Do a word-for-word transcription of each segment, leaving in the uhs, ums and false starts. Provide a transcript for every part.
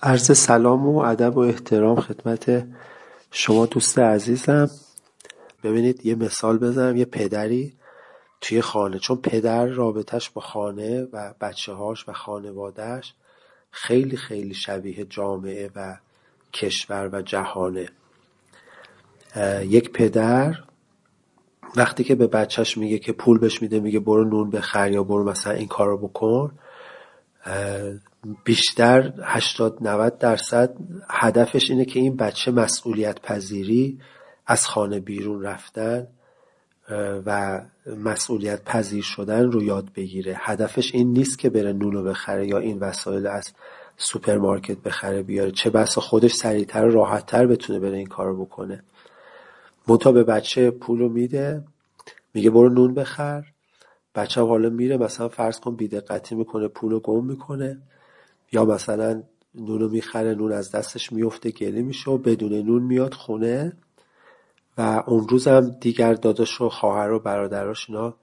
عرض سلام و ادب و احترام خدمت شما دوست عزیزم. ببینید یه مثال بزنم. یه پدری توی خانه، چون پدر رابطش با خانه و بچه هاش و خانوادهش خیلی خیلی شبیه جامعه و کشور و جهانه. یک پدر وقتی که به بچهش میگه که پول بهش میده، میگه برو نون بخر یا برو مثلا این کارو بکن، بیشتر هشتاد نود درصد هدفش اینه که این بچه مسئولیت پذیری، از خانه بیرون رفتن و مسئولیت پذیر شدن رو یاد بگیره. هدفش این نیست که بره نونو بخره یا این وسایل از سوپرمارکت بخره بیاره، چه بسا خودش سریعتر و راحتتر بتونه بره این کارو بکنه. منتها به بچه پولو میده، میگه برو نون بخر. بچه هم حالا میره، مثلا فرض کن بی‌دقتی میکنه، پولو گم میکنه، یا مثلا نونو میخره، نون از دستش میفته، گلی میشه و بدون نون میاد خونه. و اون روز هم دیگر داداش و خواهر و برادراش اینا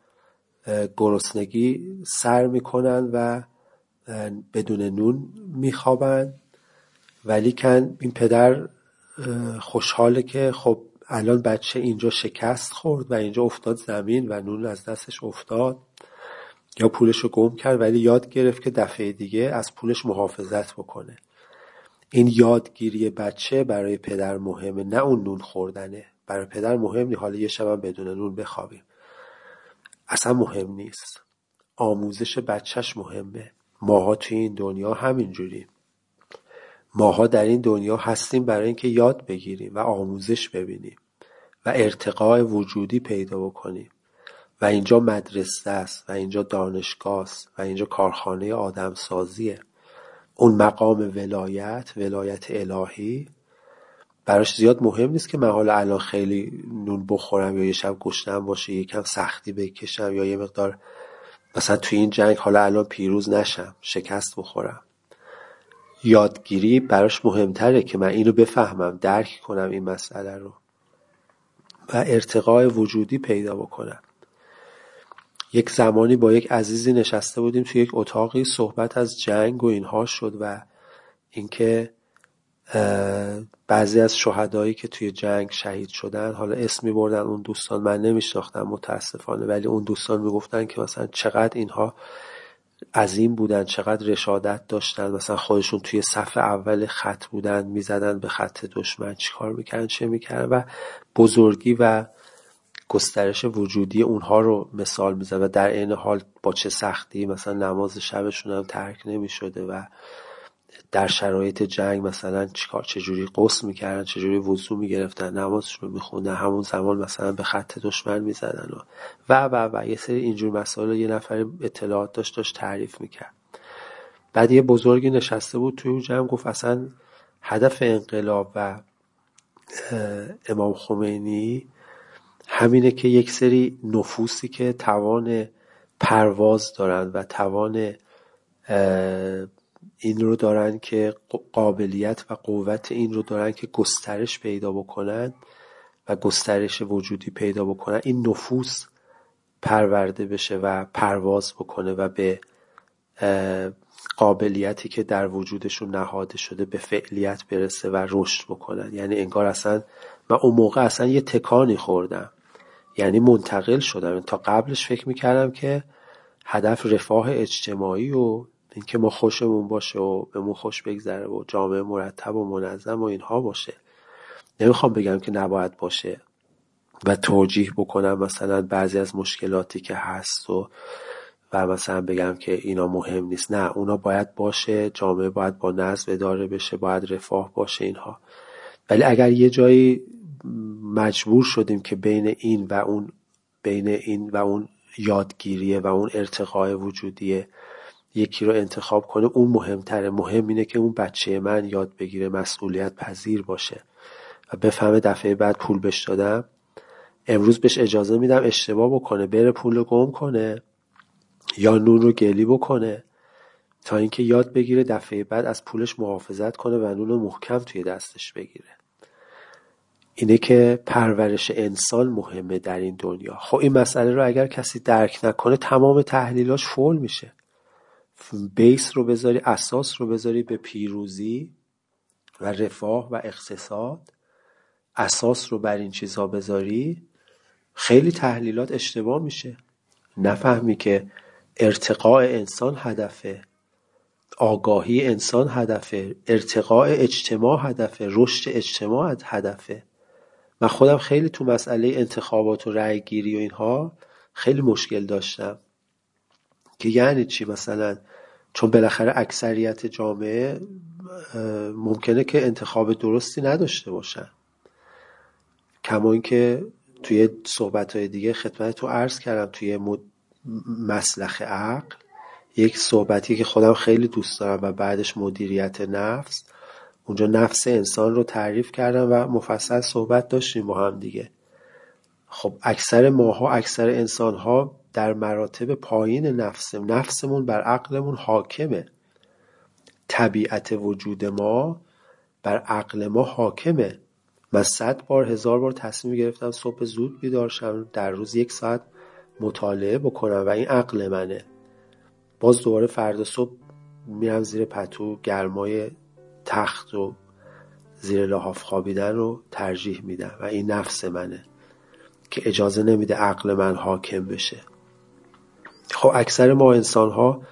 گرسنگی سر میکنن و بدون نون میخوابن. ولی کن این پدر خوشحاله که خب الان بچه اینجا شکست خورد و اینجا افتاد زمین و نون از دستش افتاد یا پولشو گم کرد، ولی یاد گرفت که دفعه دیگه از پولش محافظت بکنه. این یادگیری بچه برای پدر مهمه، نه اون نون خوردنه. برای پدر مهم نیست حالا یه شبم بدون نون بخوابیم، اصلا مهم نیست. آموزش بچهش مهمه. ماها توی این دنیا همینجوریم. ماها در این دنیا هستیم برای اینکه یاد بگیریم و آموزش ببینیم و ارتقاء وجودی پیدا بکنیم. و اینجا مدرسه است و اینجا دانشگاه است و اینجا کارخانه آدمسازیه. اون مقام ولایت، ولایت الهی، براش زیاد مهم نیست که من حالا الان خیلی نون بخورم یا یه شب گشنم باشه، یکم سختی بکشم یا یه مقدار مثلا توی این جنگ حالا الان پیروز نشم، شکست بخورم. یادگیری براش مهمتره که من اینو بفهمم، درک کنم این مسئله رو و ارتقاء وجودی پیدا بکنم. یک زمانی با یک عزیزی نشسته بودیم توی یک اتاقی، صحبت از جنگ و اینها شد و اینکه بعضی از شهدایی که توی جنگ شهید شدن، حالا اسمی بردن اون دوستان، من نمیشناختم متاسفانه، ولی اون دوستان میگفتن که مثلا چقدر اینها عظیم بودن، چقدر رشادت داشتن، مثلا خودشون توی صف اول خط بودن، میزدن به خط دشمن، چیکار میکردن چه میکردن و بزرگی و گسترش وجودی اونها رو مثال میزد و در این حال با چه سختی مثلا نماز شبشون هم ترک نمیشده و در شرایط جنگ مثلا چیکار چجوری غسل میکردن، چجوری وضو میگرفتن، نمازشون رو میخوندن، همون زمان مثلا به خط دشمن میزدن و و و و یه سری اینجور مسائل یه نفر اطلاعات داشت داشت تعریف میکرد. بعد یه بزرگی نشسته بود توی اون جمع، گفت اصلا هدف انقلاب و امام خمینی همینه که یک سری نفوسی که توان پرواز دارن و توان این رو دارن که قابلیت و قوت این رو دارن که گسترش پیدا بکنن و گسترش وجودی پیدا بکنن، این نفوس پرورده بشه و پرواز بکنه و به قابلیتی که در وجودشون نهاده شده به فعلیت برسه و رشد بکنن. یعنی انگار اصلا من اون موقع اصلا یه تکانی خوردم، یعنی منتقل شدم. تا قبلش فکر میکردم که هدف رفاه اجتماعی و اینکه ما خوشمون باشه و بهمون خوش بگذره و جامعه مرتب و منظم و اینها باشه. نمیخوام بگم که نباید باشه و توجیه بکنم مثلا بعضی از مشکلاتی که هست و و مثلا بگم که اینا مهم نیست. نه، اونا باید باشه، جامعه باید با نظم اداره بشه، باید رفاه باشه اینها. ولی اگر یه جایی مجبور شدیم که بین این و اون بین این و اون یادگیریه و اون ارتقاء وجودیه یکی رو انتخاب کنه، اون مهمتره. مهم اینه که اون بچه من یاد بگیره مسئولیت پذیر باشه و بفهمه دفعه بعد پول بهش دادم، امروز بهش اجازه میدم اشتباه بکنه، بره پول رو گم کنه یا نون رو گلی بکنه، تا اینکه یاد بگیره دفعه بعد از پولش محافظت کنه و نون رو محکم توی دستش بگیره. اینه که پرورش انسان مهمه در این دنیا. خب این مسئله رو اگر کسی درک نکنه تمام تحلیلاش فول میشه. بیس رو بذاری، اساس رو بذاری به پیروزی و رفاه و اقتصاد اساس رو بر این چیزا بذاری، خیلی تحلیلات اشتباه میشه. نفهمی که ارتقاء انسان هدفه، آگاهی انسان هدفه، ارتقاء اجتماع هدفه، رشد اجتماع هدفه. من خودم خیلی تو مسئله انتخابات و رأی گیری و اینها خیلی مشکل داشتم که یعنی چی مثلا، چون بالاخره اکثریت جامعه ممکنه که انتخاب درستی نداشته باشن. کما اینکه توی صحبت‌های دیگه خدمت تو عرض کردم توی مسلخ عقل یک صحبتی که خودم خیلی دوست دارم و بعدش مدیریت نفس، اونجا نفس انسان رو تعریف کردم و مفصل صحبت داشتیم با هم دیگه. خب اکثر ماها، اکثر انسان‌ها در مراتب پایین نفس نفسمون بر عقلمون حاکمه. طبیعت وجود ما بر عقل ما حاکمه. من صد بار هزار بار تصمیم گرفتم صبح زود بیدار شم، در روز یک ساعت مطالعه بکنم و این عقل منه. باز دوباره فردا صبح میرم زیر پتو، گرمای تخت و زیر لحاف خوابیدن رو ترجیح میدم و این نفس منه که اجازه نمیده عقل من حاکم بشه. خب اکثر ما انسان ها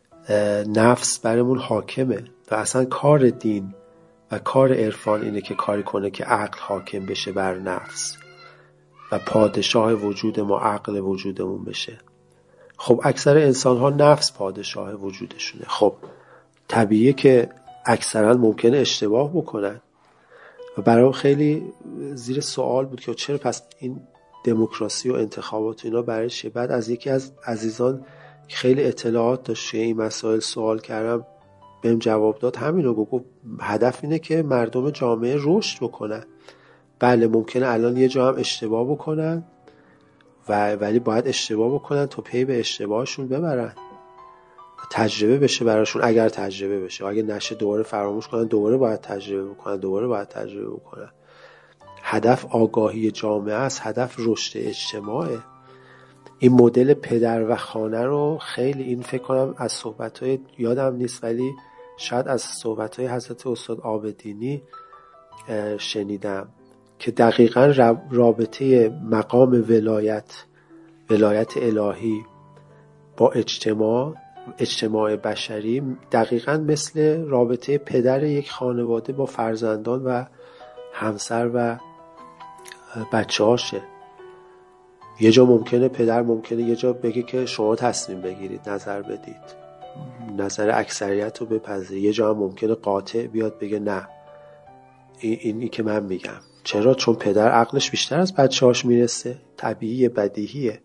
نفس برمون حاکمه و اصلا کار دین و کار عرفان اینه که کاری کنه که عقل حاکم بشه بر نفس و پادشاه وجود ما عقل وجودمون بشه. خب اکثر انسان ها نفس پادشاه وجودشونه. خب طبیعیه که اکثرا ممکنه اشتباه بکنن و برام خیلی زیر سوال بود که چرا پس این دموکراسی و انتخابات اینا برای چیه. بعد از یکی از عزیزان خیلی اطلاعات داشت این مسائل سوال کردم، بهم جواب داد همینو گفت هدف اینه که مردم جامعه رشد بکنن. بله ممکنه الان یه جا هم اشتباه بکنن و ولی باید اشتباه بکنن تا پی به اشتباهشون ببرن، تجربه بشه براشون. اگر تجربه بشه، اگه نشه دوباره فراموش کنن، دوباره باید تجربه بکنن، دوباره باید تجربه بکنن. هدف آگاهی جامعه است، هدف رشد اجتماعه. این مدل پدر و خانه رو خیلی، این فکر کنم از صحبت‌های یادم نیست ولی شاید از صحبت‌های حضرت استاد عابدینی شنیدم که دقیقاً رابطه مقام ولایت ولایت الهی با اجتماع اجتماع بشری دقیقاً مثل رابطه پدر یک خانواده با فرزندان و همسر و بچه‌هاشه. یه جا ممکنه پدر ممکنه یه جا بگه که شما تصمیم بگیرید، نظر بدید، نظر اکثریت رو بپذیرید. یه جا هم ممکنه قاطع بیاد بگه نه، این اینی که من میگم. چرا؟ چون پدر عقلش بیشتر از بچه‌هاش میرسه. طبیعیه، بدیهیه.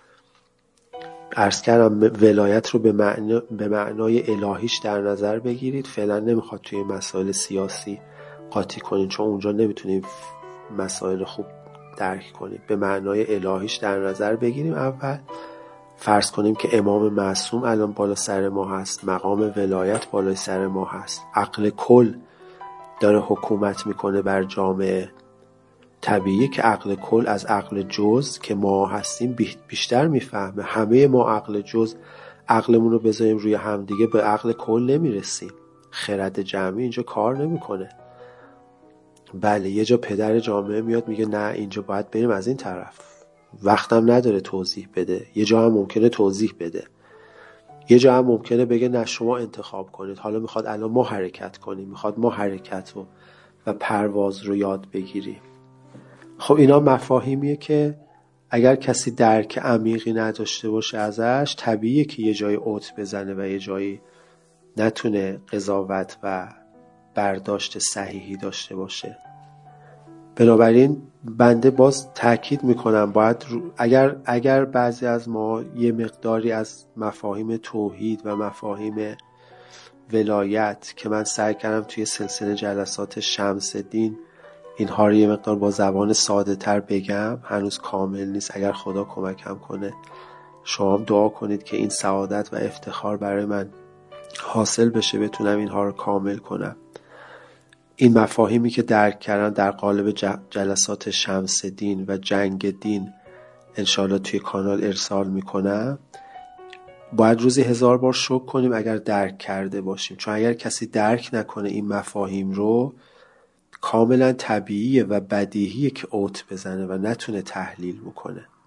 عرض کردم ولایت رو به معنی به معنای الهیش در نظر بگیرید. فعلا نمیخواد توی مسائل سیاسی قاطی کنید چون اونجا نمیتونید مسائل خوب درک کنیم. به معنای الهیش در نظر بگیریم. اول فرض کنیم که امام معصوم الان بالا سر ما هست، مقام ولایت بالای سر ما هست، عقل کل داره حکومت میکنه بر جامعه. طبیعیه که عقل کل از عقل جز که ما هستیم بیشتر میفهمه. همه ما عقل جز عقلمون رو بذاریم روی همدیگه به عقل کل نمیرسیم. خرد جمعی اینجا کار نمیکنه. بله یه جا پدر جامعه میاد میگه نه اینجا باید بریم از این طرف، وقتم نداره توضیح بده. یه جا هم ممکنه توضیح بده، یه جا هم ممکنه بگه نه شما انتخاب کنید. حالا میخواد الان ما حرکت کنیم، میخواد ما حرکت رو و پرواز رو یاد بگیریم. خب اینا مفاهیمیه که اگر کسی درک عمیقی نداشته باشه ازش، طبیعیه که یه جای اوت بزنه و یه جایی نتونه قضاوت و برداشت صحیحی داشته باشه. بنابراین بنده باز تاکید میکنم باید اگر اگر بعضی از ما یه مقداری از مفاهیم توحید و مفاهیم ولایت که من سعی کردم توی سلسله جلسات شمس دین اینها رو یه مقدار با زبان ساده تر بگم، هنوز کامل نیست. اگر خدا کمکم کنه شما هم دعا کنید که این سعادت و افتخار برای من حاصل بشه، بتونم اینها رو کامل کنم. این مفاهیمی که درک کردن در قالب جلسات شمس دین و جنگ دین انشاءالله توی کانال ارسال میکنم، باید روزی هزار بار شکر کنیم اگر درک کرده باشیم، چون اگر کسی درک نکنه این مفاهیم رو کاملا طبیعیه و بدیهیه که اوت بزنه و نتونه تحلیل بکنه.